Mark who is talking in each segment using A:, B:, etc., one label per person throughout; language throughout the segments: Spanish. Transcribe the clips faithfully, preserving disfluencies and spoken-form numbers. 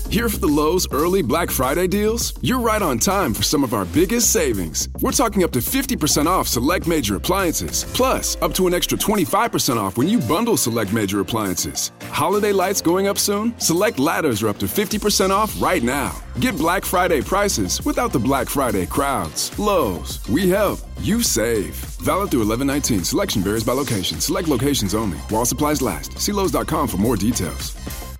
A: Here for the Lowe's early Black Friday deals? You're right on time for some of our biggest savings. We're talking up to fifty percent off select major appliances, plus up to an extra twenty-five percent off when you bundle select major appliances. Holiday lights going up soon? Select ladders are up to fifty percent off right now. Get Black Friday prices without the Black Friday crowds. Lowe's, we help, you save. Valid through eleven nineteen. Selection varies by location. Select locations only. While supplies last. See Lowe's dot com for more details.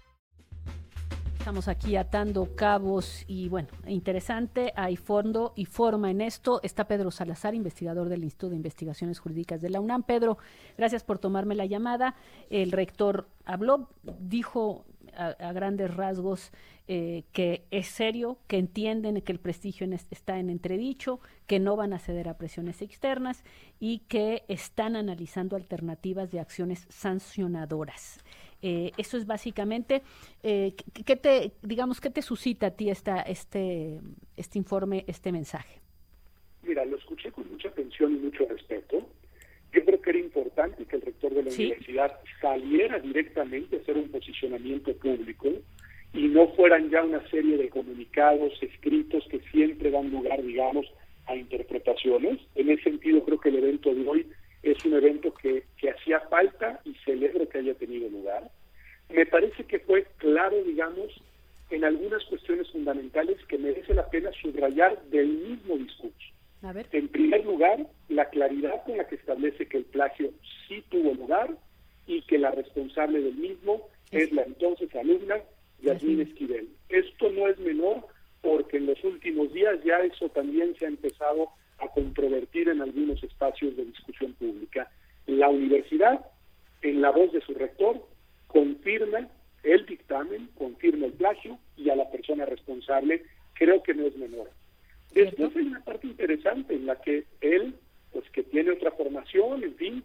B: Estamos aquí atando cabos y bueno, interesante, hay fondo y forma en esto. Está Pedro Salazar, investigador del Instituto de Investigaciones Jurídicas de la UNAM. Pedro, gracias por tomarme la llamada. El rector habló, dijo a, a grandes rasgos eh, que es serio, que entienden que el prestigio en es, está en entredicho, que no van a ceder a presiones externas y que están analizando alternativas de acciones sancionadoras. Eh, eso es básicamente, eh, ¿qué te, digamos, qué te suscita a ti esta, este, este informe, este mensaje?
C: Mira, lo escuché con mucha atención y mucho respeto. Yo creo que era importante que el rector de la ¿Sí? universidad saliera directamente a hacer un posicionamiento público y no fueran ya una serie de comunicados escritos que siempre dan lugar, digamos, a interpretaciones. En ese sentido, creo que el evento de hoy es un evento que, que hacía falta y celebro que haya tenido lugar. Me parece que fue claro, digamos, en algunas cuestiones fundamentales que merece la pena subrayar del mismo discurso.
B: A ver.
C: En primer lugar, la claridad con la que establece que el plagio sí tuvo lugar y que la responsable del mismo es, es la entonces alumna Yasmín Esquivel. Esto no es menor porque en los últimos días ya eso también se ha empezado a controvertir en algunos espacios de discusión pública. La universidad, en la voz de su rector, confirma el dictamen, confirma el plagio y a la persona responsable creo que no es menor. Después hay una parte interesante en la que él, pues que tiene otra formación, en fin,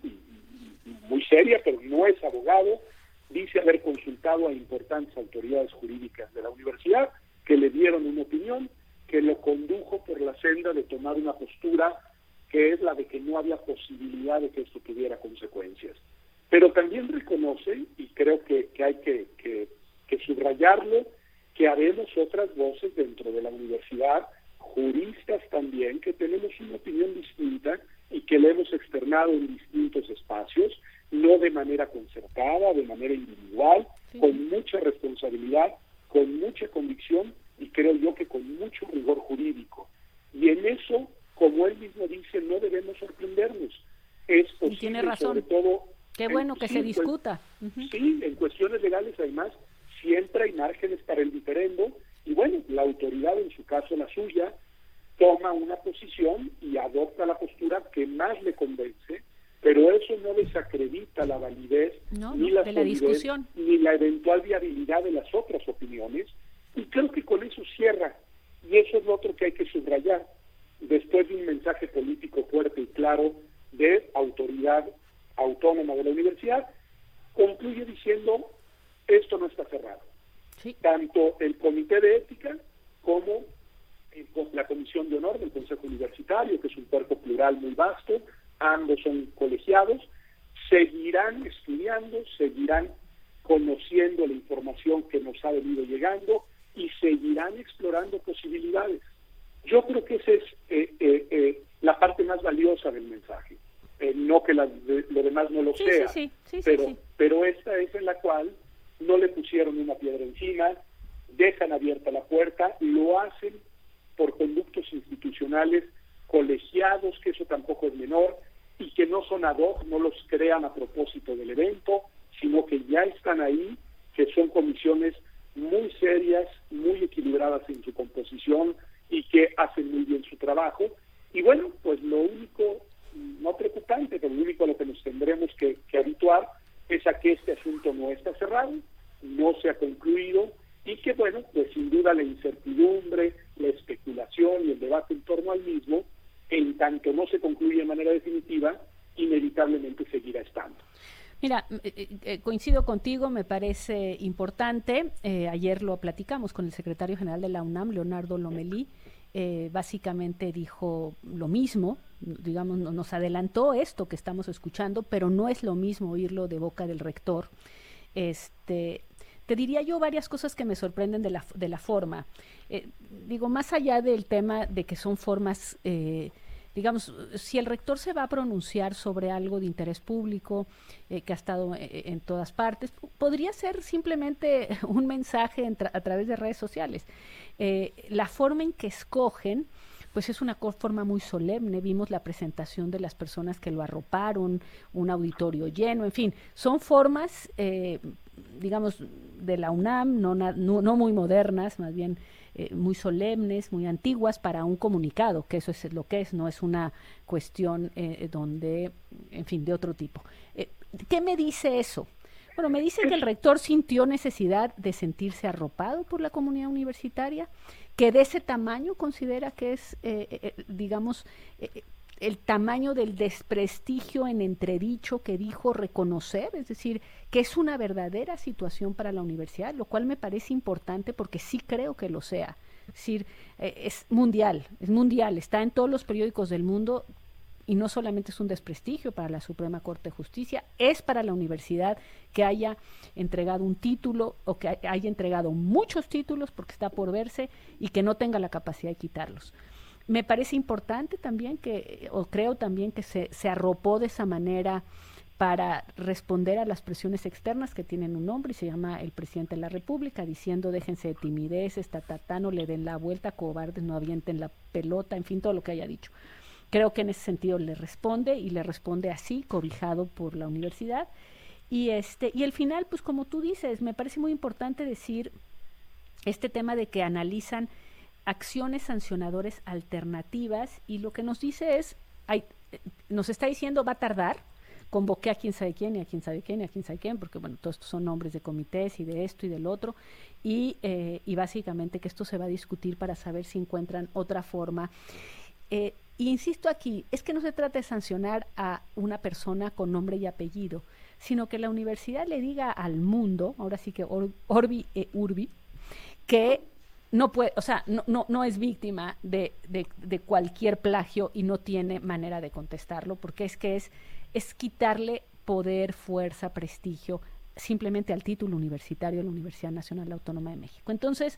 C: muy seria, pero no es abogado, dice haber consultado a importantes autoridades jurídicas de la universidad que le dieron una opinión que lo condujo por la senda de tomar una postura que es la de que no había posibilidad de que esto tuviera consecuencias. Pero también reconoce, y creo que, que hay que, que, que subrayarlo, que haremos otras voces dentro de la universidad, juristas también, que tenemos una opinión distinta y que le hemos externado en distintos espacios, no de manera concertada, de manera individual, sí. con mucha responsabilidad, con mucha convicción, y creo yo que con mucho rigor jurídico. Y en eso, como él mismo dice, no debemos sorprendernos. Es posible,
B: y tiene razón.
C: Sobre todo,
B: qué bueno
C: en,
B: que
C: sí,
B: se discuta.
C: Pues,
B: uh-huh.
C: Sí, en cuestiones legales además siempre hay márgenes para el diferendo y bueno, la autoridad, en su caso la suya, toma una posición y adopta la postura que más le convence, pero eso no desacredita la validez
B: no,
C: ni
B: no,
C: la
B: de la
C: solidez,
B: discusión,
C: ni la eventual viabilidad de las otras opiniones. Y creo que con eso cierra, y eso es lo otro que hay que subrayar, después de un mensaje político fuerte y claro de autoridad autónoma de la universidad, concluye diciendo, esto no está cerrado.
B: Sí.
C: Tanto el Comité de Ética como la Comisión de Honor del Consejo Universitario, que es un cuerpo plural muy vasto, ambos son colegiados, seguirán estudiando, seguirán conociendo la información que nos ha venido llegando, y seguirán explorando posibilidades. Yo creo que esa es eh, eh, eh, la parte más valiosa del mensaje. Eh, no que la, de, lo demás no lo
B: sí,
C: sea,
B: sí, sí, sí,
C: pero,
B: sí.
C: pero esta es en la cual no le pusieron una piedra encima, dejan abierta la puerta, lo hacen por conductos institucionales colegiados, que eso tampoco es menor, y que no son ad hoc, no los crean a propósito del evento, sino que ya están ahí, que son comisiones muy serias, muy equilibradas en su composición y que hacen muy bien su trabajo. Y bueno, pues lo único, no preocupante, pero lo único a lo que nos tendremos que, que habituar es a que este asunto no está cerrado, no se ha concluido y que bueno, pues sin duda la incertidumbre, la especulación y el debate en torno al mismo, en tanto no se concluye de manera definitiva, inevitablemente seguirá estando.
B: Mira, eh, eh, coincido contigo, me parece importante. Eh, ayer lo platicamos con el secretario general de la UNAM, Leonardo Lomelí. Eh, básicamente dijo lo mismo, digamos, no, nos adelantó esto que estamos escuchando, pero no es lo mismo oírlo de boca del rector. Este, te diría yo varias cosas que me sorprenden de la, de la forma. Eh, digo, más allá del tema de que son formas, eh, digamos, si el rector se va a pronunciar sobre algo de interés público, eh, que ha estado eh, en todas partes, podría ser simplemente un mensaje en tra- a través de redes sociales. Eh, la forma en que escogen, pues es una forma muy solemne. Vimos la presentación de las personas que lo arroparon, un auditorio lleno, en fin, son formas, eh, digamos, de la UNAM, no, no, no muy modernas, más bien eh, muy solemnes, muy antiguas para un comunicado, que eso es lo que es, no es una cuestión eh, donde, en fin, de otro tipo. Eh, ¿Qué me dice eso? Bueno, me dice que el rector sintió necesidad de sentirse arropado por la comunidad universitaria, que de ese tamaño considera que es, eh, eh, digamos, eh, el tamaño del desprestigio en entredicho que dijo reconocer, es decir, que es una verdadera situación para la universidad, lo cual me parece importante porque sí creo que lo sea. Es decir, eh, es mundial, es mundial, está en todos los periódicos del mundo. Y no solamente es un desprestigio para la Suprema Corte de Justicia, es para la universidad que haya entregado un título o que haya entregado muchos títulos, porque está por verse, y que no tenga la capacidad de quitarlos. Me parece importante también que, o creo también que se, se arropó de esa manera para responder a las presiones externas que tienen un nombre y se llama el presidente de la República, diciendo déjense de timideces, tatatá, no le den la vuelta, cobardes, no avienten la pelota, en fin, todo lo que haya dicho. Creo que en ese sentido le responde y le responde así, cobijado por la universidad. Y este y el final, pues como tú dices, me parece muy importante decir este tema de que analizan acciones sancionadores alternativas y lo que nos dice es, hay, nos está diciendo va a tardar, convoqué a quién sabe quién y a quién sabe quién y a quién sabe quién, porque bueno, todos estos son nombres de comités y de esto y del otro, y, eh, y básicamente que esto se va a discutir para saber si encuentran otra forma. Eh, y insisto aquí, es que no se trata de sancionar a una persona con nombre y apellido, sino que la universidad le diga al mundo, ahora sí que or, Orbi e Urbi, que no puede, o sea, no, no, no es víctima de, de, de cualquier plagio y no tiene manera de contestarlo, porque es que es, es quitarle poder, fuerza, prestigio, simplemente al título universitario de la Universidad Nacional Autónoma de México. Entonces,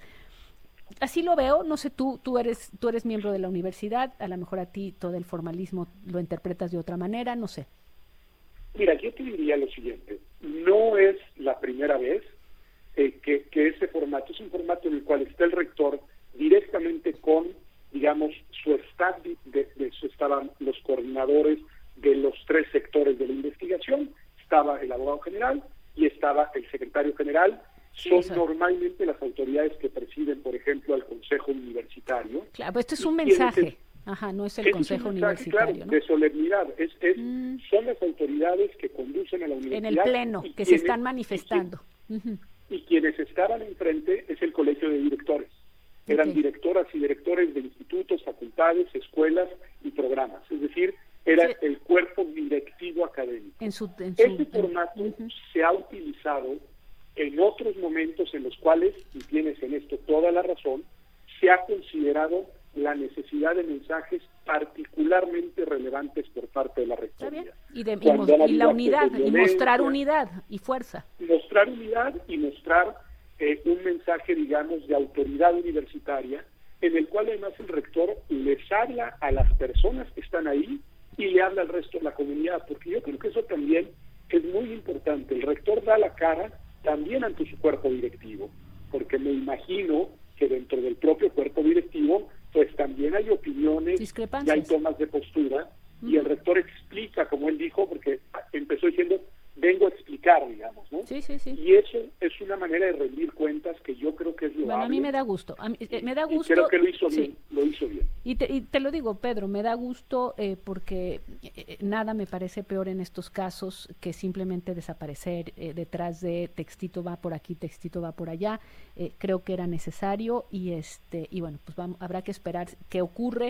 B: así lo veo, no sé, tú, tú eres, tú eres miembro de la universidad, a lo mejor a ti todo el formalismo lo interpretas de otra manera, no sé.
C: Mira, yo te diría lo siguiente, no es la primera vez eh, que, que este formato es un formato en el cual está el rector directamente con, digamos, su staff, de, de, de su, estaban los coordinadores de los tres sectores de la investigación, estaba el abogado general y estaba el secretario general. Son sí, normalmente las autoridades que presiden, por ejemplo, al Consejo Universitario.
B: Claro, pues esto es un mensaje, es, ajá, no es el Consejo
C: es un mensaje,
B: Universitario,
C: claro,
B: ¿no?
C: de solemnidad. Es, es,
B: mm.
C: Son las autoridades que conducen a la universidad.
B: En el pleno, que
C: quienes,
B: se están manifestando.
C: Y, quien, uh-huh. y quienes estaban enfrente es el Colegio de Directores. Eran okay. directoras y directores de institutos, facultades, escuelas y programas. Es decir, era sí. el cuerpo directivo académico.
B: En su, en su,
C: este formato
B: uh-huh.
C: se ha utilizado en otros momentos en los cuales, y tienes en esto toda la razón, se ha considerado la necesidad de mensajes particularmente relevantes por parte de la rectoría.
B: Y, de, y, mos, y la unidad, y mostrar unidad y fuerza.
C: Mostrar unidad y mostrar eh, un mensaje, digamos, de autoridad universitaria, en el cual además el rector les habla a las personas que están ahí y le habla al resto de la comunidad, porque yo creo que eso también es muy importante. El rector da la cara también ante su cuerpo directivo, porque me imagino que dentro del propio cuerpo directivo, pues también hay opiniones, y hay tomas de postura, uh-huh. y el rector explica, como él dijo, porque empezó diciendo, vengo a explicar, digamos, ¿no?
B: Sí, sí, sí.
C: Y eso es una manera de rendir cuentas que yo creo que es loable.
B: Bueno, a mí me da gusto, a mí, eh, me da gusto.
C: Y creo que lo hizo
B: sí.
C: bien, lo hizo bien.
B: Y te, y te lo digo, Pedro, me da gusto eh, porque eh, nada me parece peor en estos casos que simplemente desaparecer eh, detrás de textito va por aquí, textito va por allá. Eh, creo que era necesario y este y bueno, pues vamos, habrá que esperar qué ocurre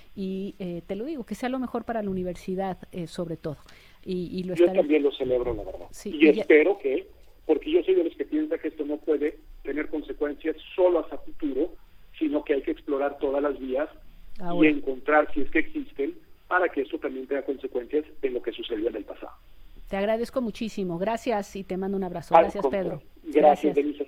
B: y eh, te lo digo, que sea lo mejor para la universidad eh, sobre todo. Y, y lo
C: yo
B: estaré...
C: también lo celebro, la verdad.
B: Sí,
C: y, y espero
B: ya...
C: que, porque yo soy de los que piensa que esto no puede tener consecuencias solo hacia futuro, sino que hay que explorar todas las vías Ahora. y encontrar, si es que existen, para que eso también tenga consecuencias en lo que sucedió en el pasado.
B: Te agradezco muchísimo. Gracias y te mando un abrazo. Gracias, Pedro.
C: Gracias, Denise.